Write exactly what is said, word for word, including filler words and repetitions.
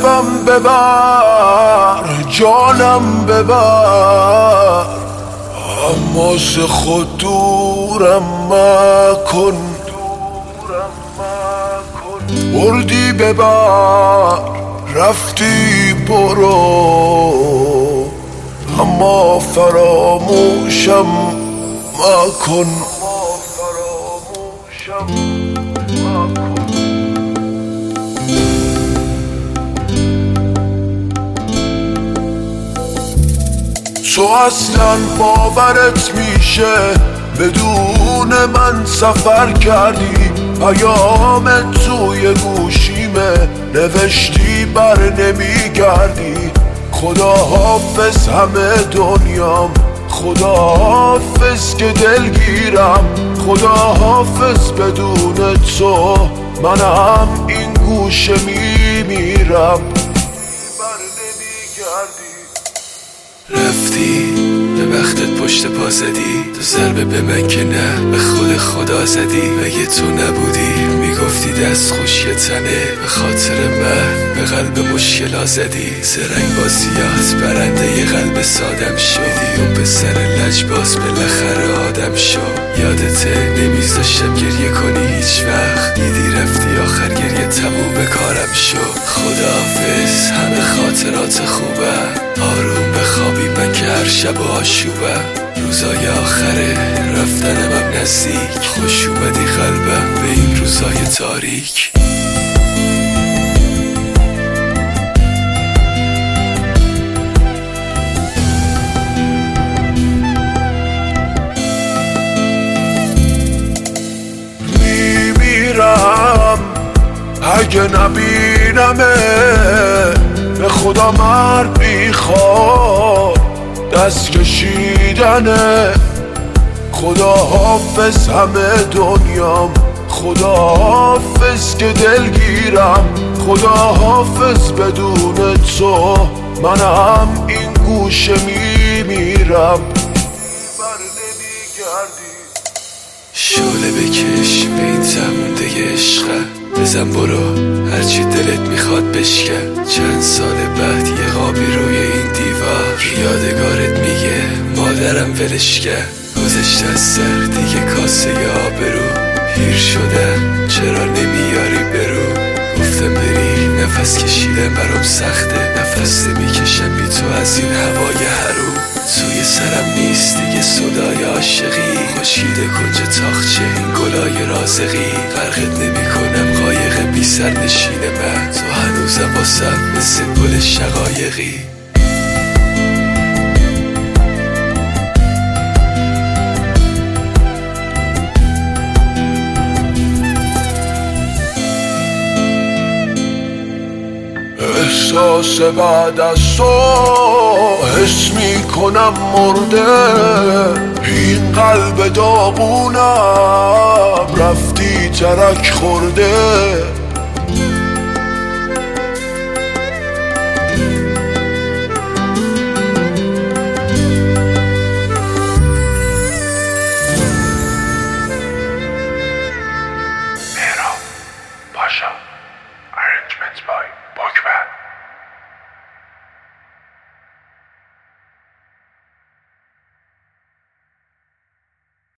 قلبم ببر، جانم ببر، اما ز خود دورم مکن. بردی ببر، رفتی برو، اما فراموشم مکن. تو اصلا باورت میشه بدون من سفر کردی، پیام توی گوشیمه نوشتی بر نمیگردی. خدا حافظ همه دنیام، خدا حافظ که دلگیرم، خدا حافظ بدون تو منم این گوشه میمیرم. بر نمیگردی، رفتی به بختت پشت پا زدی، تو ضربه به من که نه به خود خدا زدی. اگه تو نبودی میگفتی دست خوش یه تنه، به خاطر من به قلب مشکلا زدی. زرنگ بازیات برنده ی قلب سادم شدی، اون پسر لجباز بالاخره آدم شد. یادته نمیذاشتم گریه کنی هیچ وقت، دیدی رفتی آخر گریه تموم کارم شد. خداحافظ همه خاطرات خوبم، آروم بخوابی من که هر شب آشوبم. روزای آخره رفتنم هم نزدیک، خوش اومدی قلبم به این روزای تاریک. میمیرم اگه نبینمه، به خدا مرد میخواد دست کشیدنه. خدا حافظ همه دنیام، خدا حافظ که دلگیرم، خدا حافظ بدون تو منم این گوشه میمیرم. بر نمیگردی، شعله بکش به این زمونده عشقم، بزن برو هرچی دلت میخواد بشکن. چند سال بعد یه خوابی روی این دیوار، یادگارت میگه مادرم ولش کرد. گذشته از سر دیگه کاسه ی آبرو، پیر شدم چرا نمیاری برو. گفتم بری نفس کشیدم برام سخته، نفس نمیکشم بی تو از این هوای حروم. توی سرم نیست دیگه صدای عاشقی، خشکیده کنج تاخچه این گلای رازقی. غرقت نمی کنم قایق بی سر نشین من، تو هنوزم واسم مثل گل شقایقی. احساس بعد از تو حس می کنم مرده، این قلب داغونم رفتی ترک خورده.